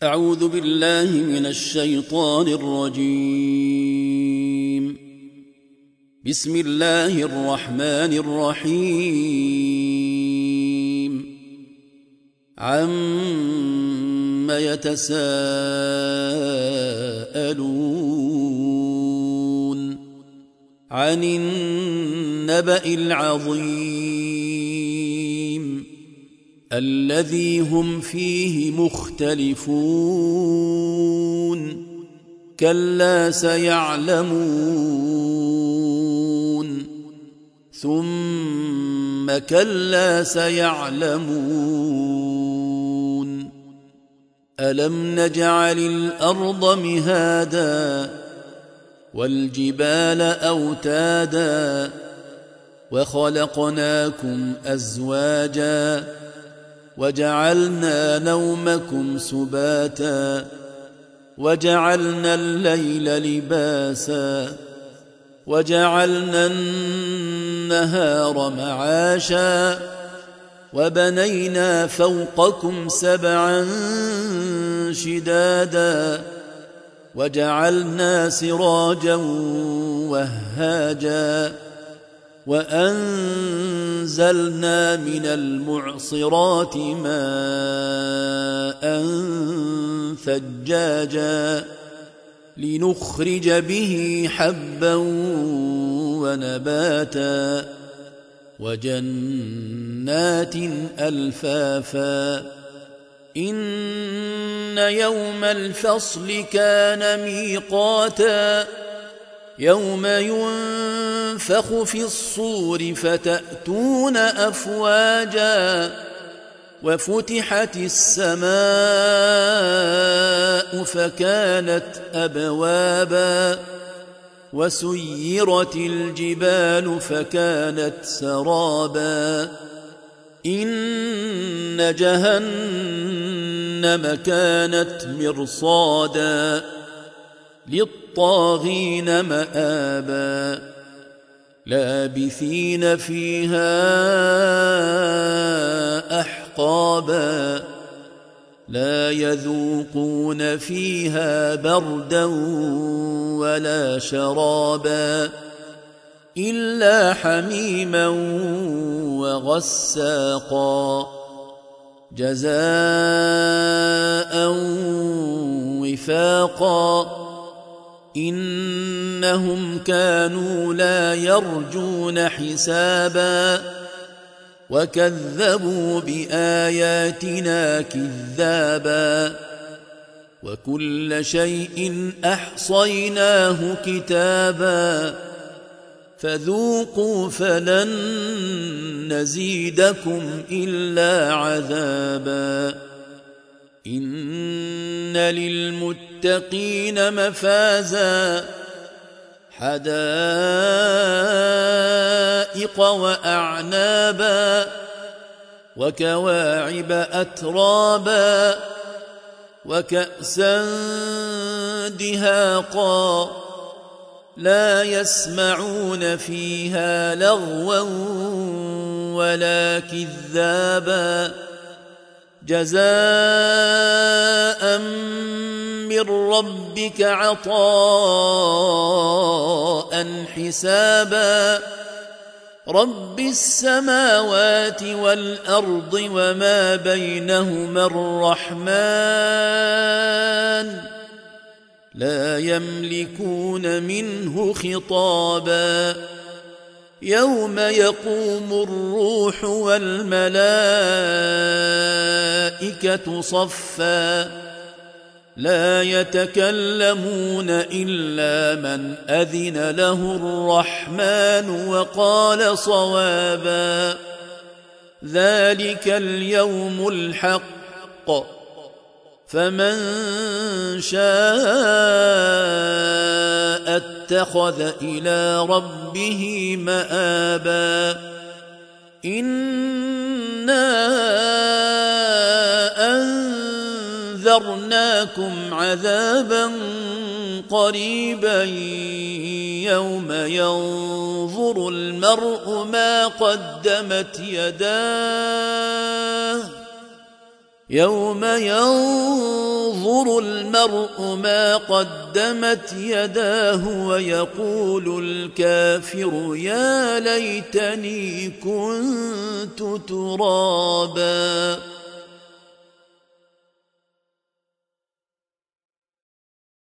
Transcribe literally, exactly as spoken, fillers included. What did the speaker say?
أعوذ بالله من الشيطان الرجيم. بسم الله الرحمن الرحيم. عَمَّ يتساءلون عن النبأ العظيم الذي هم فيه مختلفون كلا سيعلمون ثم كلا سيعلمون ألم نجعل الأرض مهادا والجبال أوتادا وخلقناكم أزواجا وجعلنا نومكم سباتا وجعلنا الليل لباسا وجعلنا النهار معاشا وبنينا فوقكم سبعا شدادا وجعلنا سراجا وهاجا وأنزلنا من المعصرات ماء ثجاجا لنخرج به حبا ونباتا وجنات ألفافا إن يوم الفصل كان ميقاتا يوم ينفخ في الصور فتأتون أفواجا وفتحت السماء فكانت أبوابا وسيرت الجبال فكانت سرابا إن جهنم كانت مرصادا للطاغين مآبا لابثين فيها أحقابا لا يذوقون فيها بردا ولا شرابا إلا حميما وغساقا جزاء وفاقا إنهم كانوا لا يرجون حسابا وكذبوا بآياتنا كذابا وكل شيء أحصيناه كتابا فذوقوا فلن نزيدكم إلا عذابا إن للمتقين مفازا حدائق وأعنابا وكواعب أترابا وكأسا دهاقا لا يسمعون فيها لغوا ولا كذابا جزاء من ربك عطاء حسابا رب السماوات والأرض وما بينهما الرحمن لا يملكون منه خطابا يوم يقوم الروح والملائكة صفا لا يتكلمون إلا من أذن له الرحمن وقال صوابا ذلك اليوم الحق فمن شاء اتخذ إلى ربه مآبا إنا أنذرناكم عذابا قريبا يوم ينظر المرء ما قدمت يداه يوم ينظر ينظر المرء ما قدمت يداه ويقول الكافر يا ليتني كنت ترابا